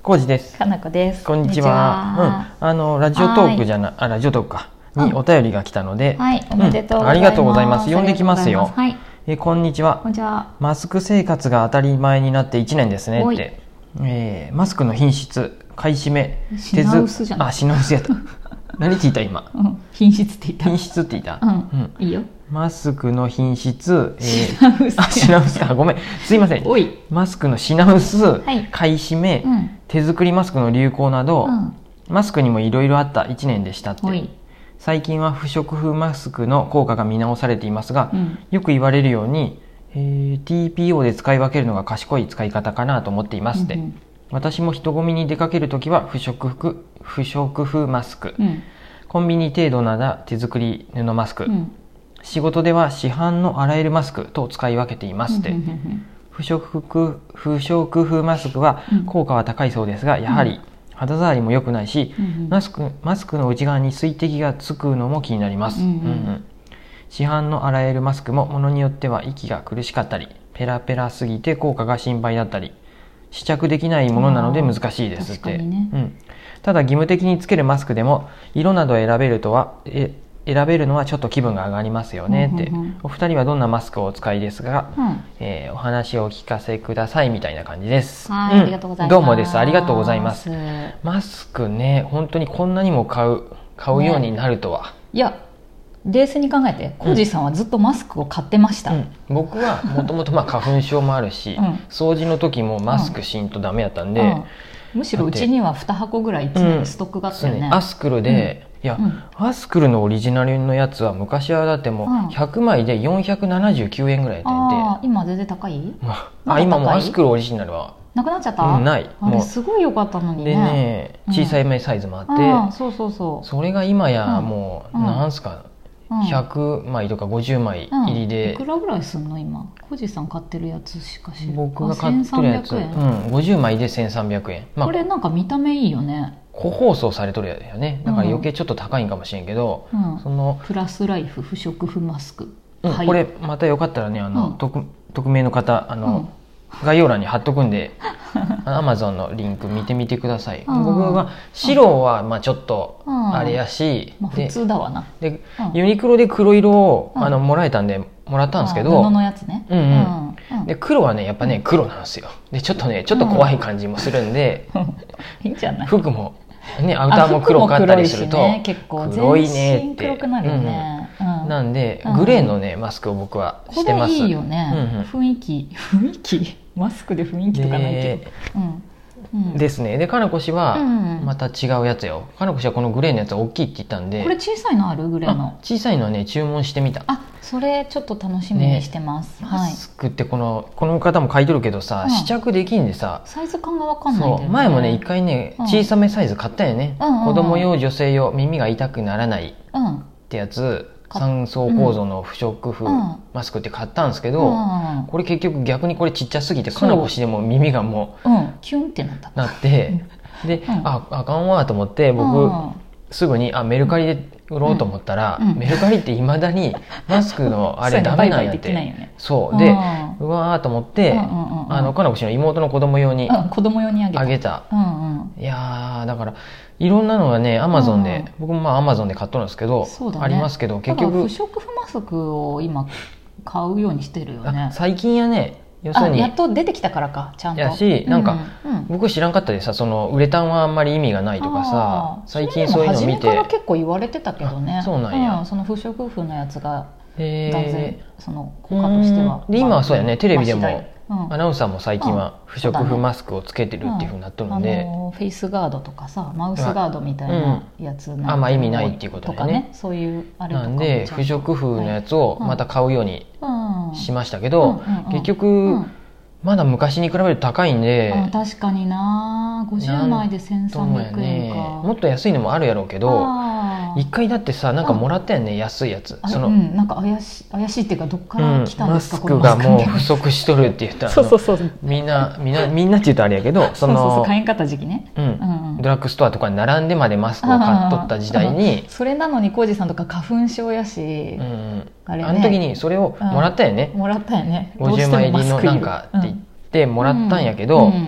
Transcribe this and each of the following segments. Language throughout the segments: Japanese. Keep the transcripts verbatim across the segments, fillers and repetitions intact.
コウジです。 かなこです。 こんにちは。うん、あのラジオトークじゃな、あラジオトークかにお便りが来たので、 はい、おめでとうございます。 ありがとうございます。読んできますよ。 はい。 えこんにちは。 こんにちは。 マスク生活が当たり前になっていちねんですねって。えー、マスクの品質、買い占め、 品薄じゃない。 あ、品薄やった。何って言った今、 うん、品質って言った。 品質って言った。 うん、うん、いいよ。 マスクの品質、 えー、品薄。 あ、品薄か、ごめん、すいません。 おい。 マスクの品薄、はい、買い占め、 うん、 手作りマスクの流行など、うん、マスクにもいろいろあったいちねんでしたって。最近は不織布マスクの効果が見直されていますが、うん、よく言われるように、えー、ティーピーオー で使い分けるのが賢い使い方かなと思っていますって。うんうん、私も人混みに出かけるときは不織布、不織布マスク、うん、コンビニ程度なら手作り布マスク、うん、仕事では市販の洗えるマスクと使い分けていますって。不織布、不織布マスクは効果は高いそうですが、やはり肌触りも良くないし、マスク、マスクの内側に水滴がつくのも気になります。うんうん、市販の洗えるマスクもものによっては息が苦しかったり、ペラペラすぎて効果が心配だったり、試着できないものなので難しいですって。ね、うん、ただ義務的につけるマスクでも色など選べるとはえ選べるのはちょっと気分が上がりますよねって。うんうんうん、お二人はどんなマスクをお使いですが、うん、えー、お話をお聞かせくださいみたいな感じです。 はい、うん、ありがとうございます。 どうもです。ありがとうございます。マスクね、本当にこんなにも買う買うようになるとは。ね、 いや冷静に考えて、コウジさんはずっとマスクを買ってました。うん、 僕はもともと花粉症もあるし、うん、掃除の時もマスクしんとダメやったんで、うんうん、 むしろうちにはに箱ぐらいいつもストックがあったよね。 うん、アスクルで、うん、いや、うん、アスクルのオリジナルのやつは昔はだってもうひゃくまいでよんひゃくななじゅうきゅうえんぐらいやったんで、 あ今全然高い？ あ今もうアスクルオリジナルはなくなっちゃった？ うん、ない。 あれすごい良かったのにね。 でね、小さいめサイズもあって、 うん、そうそうそう。 それが今やもう、うん、なんすか、うん、ひゃくまいとかごじゅうまい入りで、うん、 いくらぐらいすんの今？コウジさん買ってるやつしかし僕が買ってるやつ、うん、ごじゅうまいでせんさんびゃくえん、 まあ、これなんか見た目いいよね。 個包装されとるやつよね。だから余計ちょっと高いんかもしれんけど、うん、そのプラスライフ不織布マスク、 うん、はい、これまたよかったらね、あの、うん、匿, 匿名の方あの、うん、概要欄に貼っとくんでアマゾンのリンク見てみてください。僕は白はまあちょっとあれやし、 まあ、普通だわな。 で、うん、ユニクロで黒色をあのもらえたんでもらったんですけど、 布のやつね。 うんうんうん、で黒はねやっぱね黒なんですよ。でちょっとねちょっと怖い感じもするんで、 うん、いいんじゃない？ 服もね、アウターも黒かったりするとね、結構黒いねって、 黒くなるよね。 うんうん、なんで、うん、グレーのねマスクを僕はしてます。 これいいよね。うんうん、雰囲気雰囲気マスクで雰囲気とかないけど。うんうん、ですね。でかなこ氏はまた違うやつよ。かなこ氏はこのグレーのやつは大きいって言ったんで。 これ小さいのある？グレーの小さいのはね注文してみた。 あ、それちょっと楽しみにしてます、 ね、マスクってこのこの方も書いてるけどさ、うん、試着できんでさサイズ感が分かんないんだよね。 そう前もね一回ね、うん、小さめサイズ買ったよね、うんうんうん、子供用女性用耳が痛くならないってやつ、さん層構造の不織布マスクって買ったんですけど、うん、これ結局逆にこれちっちゃすぎてかなこ氏でも耳がもう、 うん、キュンってなったなってで、うん、ああかんわと思って僕、うん、すぐにあメルカリで売ろうと思ったら、うんうん、メルカリっていまだにマスクのあれダメなんやって、ね、そうで、うん、うわーと思って、うんうんうんうん、あのかなこ氏の妹の子供用に、 うん、子供用にあげた、 あげた、 うんうん、 いやだからいろんなのがねアマゾンで、うん、僕もまあアマゾンで買っとるんですけど、ね、ありますけど結局不織布マスクを今買うようにしてるよね。 最近やね、要するにやっと出てきたからかちゃんとやし、なんか、うんうん、僕知らんかったでさ、そのウレタンはあんまり意味がないとかさ、最近そういうの見て初めから結構言われてたけどね。 そうなんや、 うん、その不織布のやつが断然その効果としては、 で今はそうやね、テレビでもうん、アナウンサーも最近は不織布マスクをつけてるっていうふうになってるので、 うん、あのフェイスガードとかさマウスガードみたいなやつなんか、 うん、あんま意味ないっていうことで ね, ねそういうあれとかなんで不織布のやつをまた買うようにしましたけど、結局、うん、まだ昔に比べると高いんで、 あ確かになごじゅうまいでせんさんびゃくえんか、ね、 もっと安いのもあるやろうけど一回だってさなんかもらったよね、安いやつ、 その、うん、なんか怪しい怪しいっていうかどっから来たんですか、 うん、マスクがもう不足しとるって言ったらそうそうそうみんなみんなみんなって言うとあれやけどそのそうそうそう買えんかった時期ね、 うんうんうん、ドラッグストアとかに並んでまでマスクを買っとった時代にそれなのにコウジさんとか花粉症やし、 うん、あれね、あの時にそれをもらったよね、 うん、もらったよねごじゅうまい入りのなんかって言ってでもらったんやけど、うんうんうん、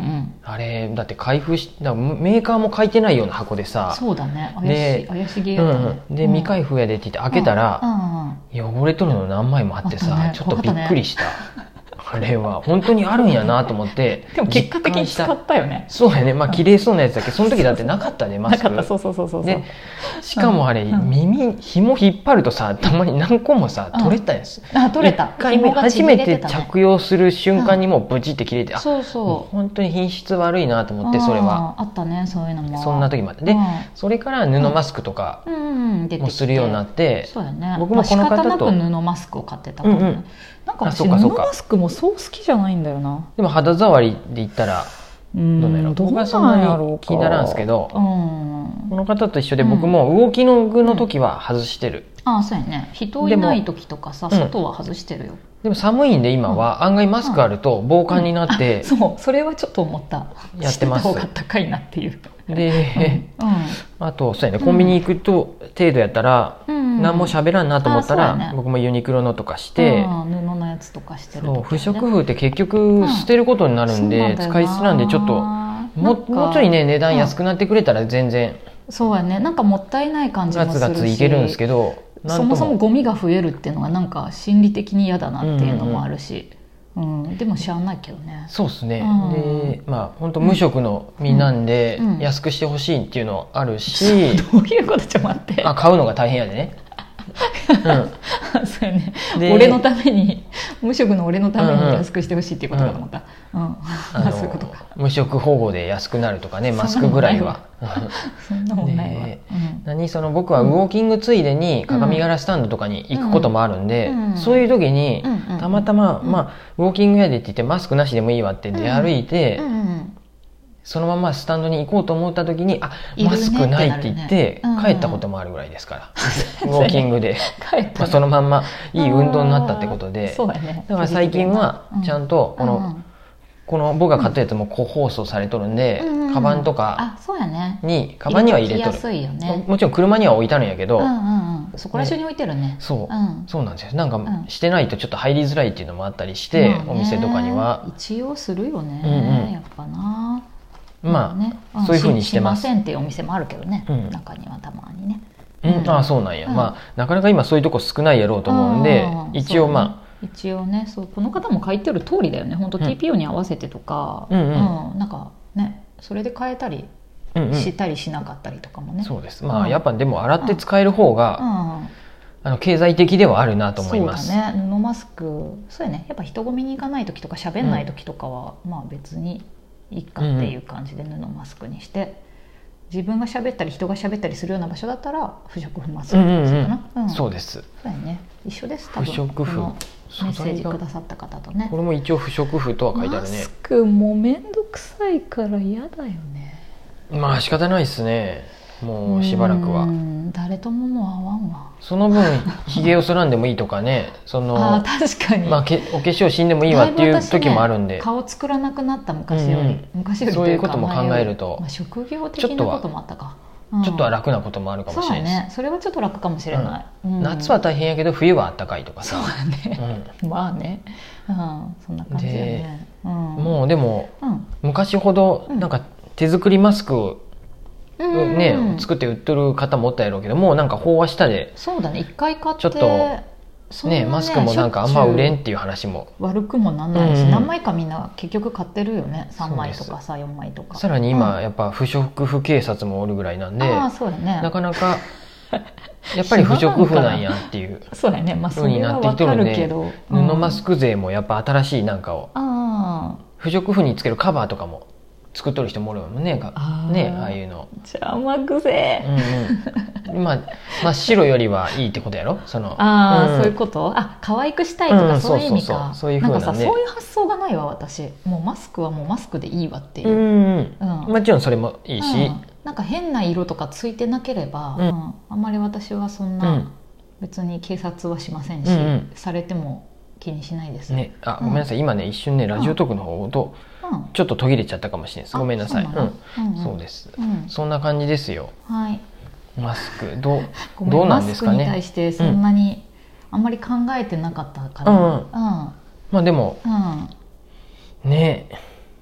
あれだって開封しだメーカーも書いてないような箱でさ、 そうだね、怪しい怪しげやったね、 うんうん、で、うん、未開封やでって言って開けたら、うんうん、汚れとるの何枚もあってさ、ね、ちょっとびっくりした、あれは本当にあるんやなと思ってでも結果的に使ったよね。 そうやね、まあ綺麗そうなやつだけどその時だってなかったねマスク。 なかった、そうそうそうそう。 でしかもあれ、うん、耳紐引っ張るとさたまに何個もさ取れたやつ、 うん、あ取れた。 いっかいめ初めて着用する瞬間にもうブチって切れて、うん、あそうそう本当に品質悪いなと思って、それはあったね、そういうのもそんな時までで、うん、それから布マスクとかもするようになって、 そうやね、 僕もこの方と、 まあ、仕方なく布マスクを買ってたからね、うんうん、なんか私布マスクもそう好きじゃないんだよな。 でも肌触りで言ったらどうなんやろう、僕はそんなに気にならんすけど、うん、この方と一緒で僕も動きの具の時は外してる、 うん、ああそうやね、人いない時とかさ外は外してるよ。 でも寒いんで今は案外マスクあると防寒になって、 うんうん、そうそれはちょっと思った、 やってます。 してた方が高いなっていうで、うんうん、あとそうやね、コンビニ行くと程度やったら、うん、何も喋らんなと思ったら、ね、僕もユニクロのとかして、 うん、布のやつとかしてるとか、ね、 不織布って結局捨てることになるんで、うん、使い捨てなんでちょっとももうちょいね値段安くなってくれたら全然、 うん、そうやね、なんかもったいない感じもするし、 ガツガツいけるんですけど、 そもそもゴミが増えるっていうのがなんか心理的に嫌だなっていうのもあるし、うんうんうん、でもしゃあないけどね。 そうですね、うん、でまあ本当無職の身なんで、うんうん、安くしてほしいっていうのあるし、 どういうこと、ちょっと待って、 あ買うのが大変やでねうん、そうやね、俺のために無職の俺のために安くしてほしいっていうことかと思った、うんうん、あそういうことか。 無職保護で安くなるとかね、マスクぐらいはそんなもんないわ。 何その僕はウォーキングついでに鏡ヶ原スタンドとかに行くこともあるんで、うんうん、そういう時にたまたま、まあ、ウォーキングやでって言ってマスクなしでもいいわって出歩いて、うんうん、そのままスタンドに行こうと思った時にあマスクないって言って帰ったこともあるぐらいですから、ウォーキングでまあそのまんまいい運動になったってことで、 そうやね、 だから最近はちゃんとこの、うんうんこの僕が買ったやつも個包装されとるんで、うんうん、カバンとかにカバンには入れとる、ね、もちろん車には置いてあるんやけど、うんうんうん、そこら中に置いてるね。 そう、うん、そうなんですよ。なんかしてないとちょっと入りづらいっていうのもあったりして、うん、お店とかには一応するよね、うんうん、やっぱな。 まあ、ね、そういう風にしてます。 しませんっていうお店もあるけどね、うん、中にはたまにね、 うん、ああそうなんや、うん、まあなかなか今そういうとこ少ないやろうと思うんで、一応まあ一応ね、そうこの方も書いてる通りだよね。本当 ティーピーオー に合わせてとか、うんうんうん、なんかねそれで変えたりしたりしなかったりとかもね、うんうん、 そうです。まあ、うん、やっぱでも洗って使える方が、うんうん、あの経済的ではあるなと思います。 そうだね、布マスクそうやね、やっぱ人混みに行かない時とか喋んない時とかは、うん、まあ別にいいかっていう感じで布マスクにして、自分が喋ったり人が喋ったりするような場所だったら不織布マスクですかな、うんうんうん、 そうです。 そうやね、一緒です多分。 不織布メッセージくださった方とね。 これも一応不織布とは書いてあるね。 マスクもめんどくさいから嫌だよね。 まあ仕方ないですね、もうしばらくは。 誰とももう合わんわ。 その分ひげを剃らんでもいいとかね、そのあ確かに、 まあ、けお化粧死んでもいいわっていう時もあるんで、 ね、顔作らなくなった昔より、うんうん、昔よりというかそういうことも考えると、 まあ、職業的なこともあったか、 ちょっとは楽なこともあるかもしれないです。 そうね、それはちょっと楽かもしれない、うんうん、 夏は大変やけど冬はあったかいとかさ。 そうだね、うん、まあね、うん、そんな感じだね、うん、 もうでも、うん、昔ほどなんか手作りマスクをね、うん、作って売ってる方もおったやろうけど、もうなんか飽和したで、 そうだね、一回買ってちょっとね、ねマスクもなんかあんま売れんっていう話も悪くもなんないし、うん、何枚かみんな結局買ってるよね、さんまいとかさよんまいとか。 さらに今やっぱ不織布警察もおるぐらいなんで、 あそうだね、 なかなかやっぱり不織布なんやっていうそうだね、まあそれは分かるけど、 布マスク勢もやっぱ新しいなんかを、あ不織布につけるカバーとかも作っとる人もおるもんね、あね、ああいうの邪魔くせ、 うんうん、まあ真っ白よりはいいってことやろ、そのあ、うん、そういうこと、あ可愛くしたいとか、うん、そういう意味か。 そういう風なね、 なんかさ、そういう発想がないわ私。もうマスクはもうマスクでいいわっていう、うんうん、もちろんそれもいいし、うん、 なんか変な色とかついてなければ、うんうん、あんまり私はそんな、うん、別に警察はしませんし、うんうん、されても気にしないですね。あ、ごめんなさい、今ね一瞬ねラジオトークの方と、うん、ちょっと途切れちゃったかもしれないです。ごめんなさい。そう、うんうん、そうです、うん、そんな感じですよ。はい。マスクどうどうなんですかね。 マスクに対してそんなに、うん、あんまり考えてなかったかな。うんうん、 まあでも、うん、ね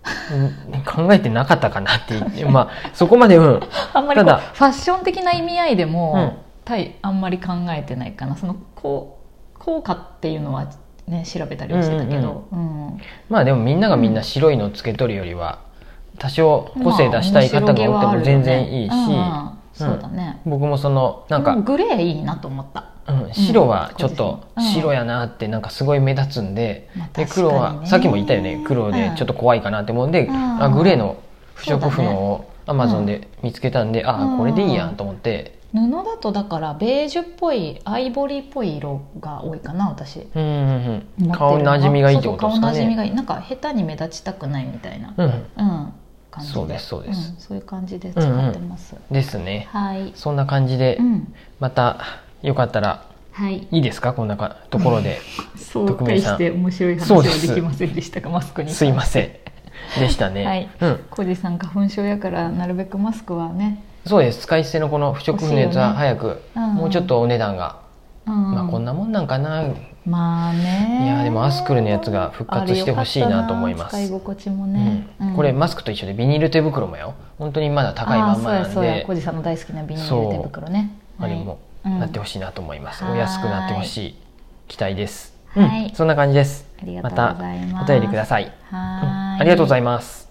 考えてなかったかなって言ってまあそこまで、うん、 あんまりこうファッション的な意味合いでも、うん、対あんまり考えてないかな。そのこう効果っていうのはね調べたりはしてたけど、うんうんうん、 まあでもみんながみんな白いのつけとるよりは多少個性出したい方がおっても全然いいし、 まあそうだね、 僕もそのなんかグレーいいなと思った、 うん、白はちょっと白やなってなんかすごい目立つんで、うん、で黒はさっきも言ったよね、黒でちょっと怖いかなって思うんで、うん、あグレーの不織布のをアマゾンで見つけたんで、うん、あこれでいいやんと思って。 布だとだからベージュっぽいアイボリーっぽい色が多いかな私。 うんうんうん、顔なじみがいいってことですかね。 顔なじみがいい、なんか下手に目立ちたくないみたいな、うんうん、感じで、 そうですそうです、 うん、そういう感じで使ってます、うんうん、ですね、 はい、 そんな感じで、うん、またよかったら、はい、いいですかこんなところで、 うん、そう大して面白い話はできませんでしたがマスクにすいませんでしたね、 はい、うん、小路さん花粉症やからなるべくマスクはね、 そうです、使い捨てのこの不織布のやつは早く、ね、うん、もうちょっとお値段が、うん、まあこんなもんなんかな、 まあね、 いやでもアスクルのやつが復活してほしいなと思います。 使い心地もね、 うんうん、これマスクと一緒でビニール手袋もよ、本当にまだ高いまんまなんで、 そうやそうや、小路さんの大好きなビニール手袋ね、 あれもなってほしいなと思います、うん、お安くなってほしい期待です、 はい、 うん、そんな感じです。 ありがとうございます。 またお便りください。 はい、 うん、ありがとうございます。